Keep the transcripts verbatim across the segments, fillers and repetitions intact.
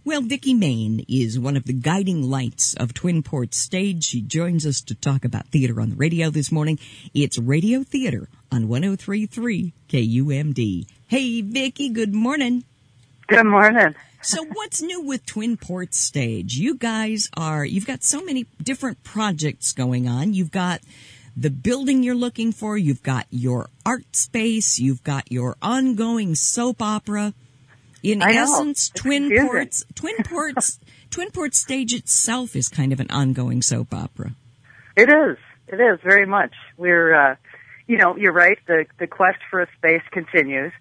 Well, Vicki Main is one of the guiding lights of Twin Ports Stage. She joins us to talk about theater on the radio this morning. It's Radio Theater on one oh three point three K U M D. Hey, Vicki, good morning. Good morning. So what's new with Twin Ports Stage? You guys are, you've got so many different projects going on. You've got the building you're looking for. You've got your art space. You've got your ongoing soap opera. In I essence, know. Twin confusing. Ports, Twin Ports, Twin Ports Stage itself is kind of an ongoing soap opera. It is. It is very much. We're, uh, you know, you're right. The the quest for a space continues.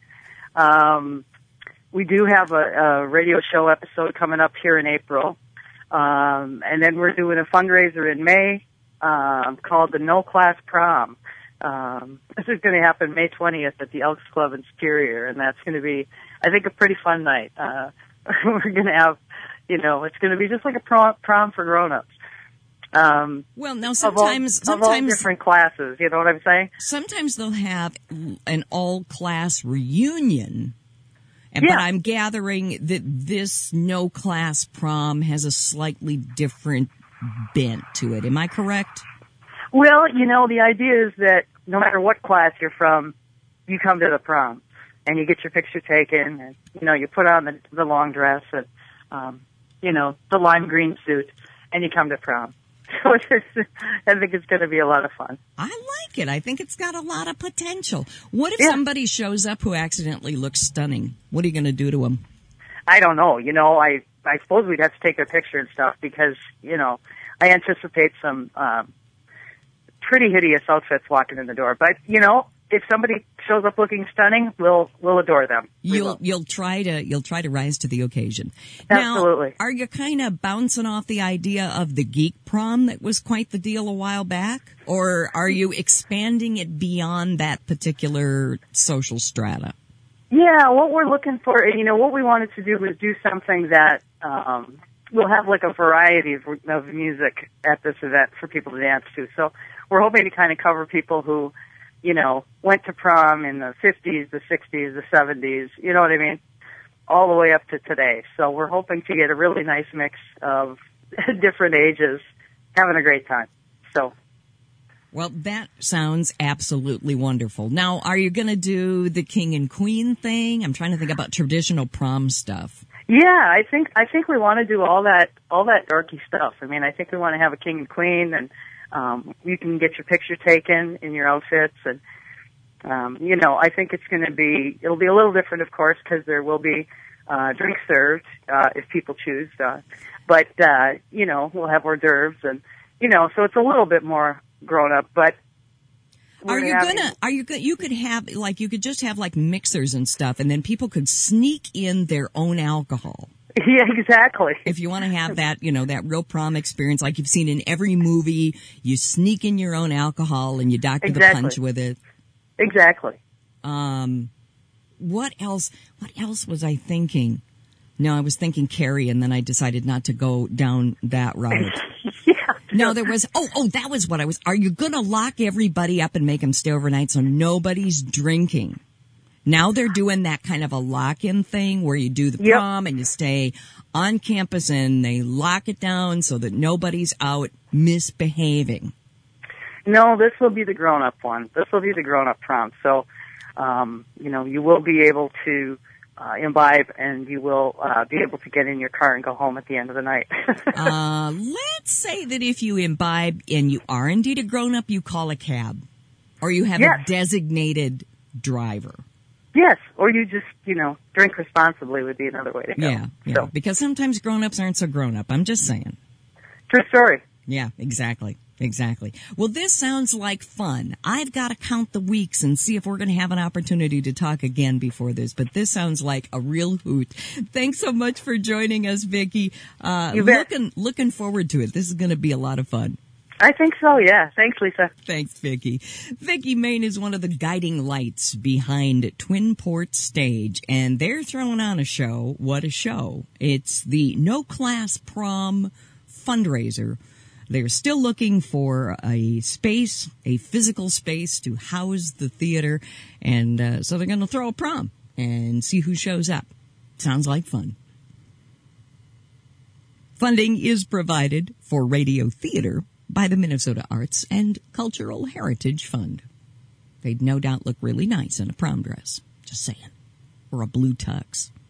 Um, we do have a, a radio show episode coming up here in April, um, and then we're doing a fundraiser in May um, called the No Class Prom. Um, this is going to happen May twentieth at the Elks Club in Superior, and that's going to be, I think, a pretty fun night. Uh, we're going to have, you know, it's going to be just like a prom, prom for grown-ups. Um, Well, now of all, sometimes, of all sometimes, different classes, you know what I'm saying? sometimes they'll have an all-class reunion. And, Yeah. But I'm gathering that this no-class prom has a slightly different bent to it. Am I correct? Well, you know, the idea is that no matter what class you're from, you come to the prom and you get your picture taken, and you know, you put on the, the long dress and um, you know, the lime green suit, and you come to prom. So it's, I think it's going to be a lot of fun. I like it. I think it's got a lot of potential. What if Yeah. somebody shows up who accidentally looks stunning? What are you going to do to them? I don't know. You know, I I suppose we'd have to take their picture and stuff because you know I anticipate some um, pretty hideous outfits walking in the door. But you know, if somebody shows up looking stunning, we'll we'll adore them. We You'll will. you'll try to you'll try to rise to the occasion. Absolutely. Now, are you kind of bouncing off the idea of the geek prom that was quite the deal a while back, or are you expanding it beyond that particular social strata? Yeah, what we're looking for, you know, what we wanted to do was do something that um, we'll have like a variety of, of music at this event for people to dance to. So we're hoping to kind of cover people who, you know, went to prom in the fifties, the sixties, the seventies, you know what I mean, all the way up to today. So we're hoping to get a really nice mix of different ages having a great time. So. Well, that sounds absolutely wonderful. Now, are you going to do the king and queen thing? I'm trying to think about traditional prom stuff. Yeah, I think I think we want to do all that all that dorky stuff. I mean, I think we want to have a king and queen, and um, you can get your picture taken in your outfits, and um, you know, I think it's going to be it'll be a little different, of course, because there will be uh, drinks served uh, if people choose. Uh, but uh, you know, we'll have hors d'oeuvres, and you know, so it's a little bit more grown up, but are you having, gonna? Are you? You could have like you could just have like mixers and stuff, and then people could sneak in their own alcohol. Yeah, exactly. If you want to have that, you know, that real prom experience, like you've seen in every movie, you sneak in your own alcohol and you doctor Exactly. the punch with it. Exactly. Um, what else? What else was I thinking? No, I was thinking Carrie, and then I decided not to go down that route. Yeah. No, there was, oh, oh, that was what I was, are you going to lock everybody up and make them stay overnight so nobody's drinking? Now they're doing that kind of a lock-in thing where you do the Yep. prom and you stay on campus and they lock it down so that nobody's out misbehaving. No, this will be the grown-up one. This will be the grown-up prom. So, um, you know, you will be able to uh, imbibe, and you will uh, be able to get in your car and go home at the end of the night. uh, let's say that if you imbibe and you are indeed a grown-up, you call a cab. Or you have Yes. a designated driver. Yes, or you just, you know, drink responsibly would be another way to go. Yeah, yeah. So, Because sometimes grown-ups aren't so grown-up. I'm just saying. true story. Yeah, exactly. Exactly. Well, this sounds like fun. I've got to count the weeks and see if we're going to have an opportunity to talk again before this, but this sounds like a real hoot. Thanks so much for joining us, Vicki. Uh, You bet. looking, looking forward to it. This is going to be a lot of fun. I think so, yeah. Thanks, Lisa. Thanks, Vicki. Vicki Main is one of the guiding lights behind Twin Ports Stage, and they're throwing on a show. What a show. It's the No Class Prom fundraiser. They're still looking for a space, a physical space to house the theater, and uh, so they're going to throw a prom and see who shows up. Sounds like fun. Funding is provided for radio theater by the Minnesota Arts and Cultural Heritage Fund. They'd no doubt look really nice in a prom dress. Just saying. Or a blue tux.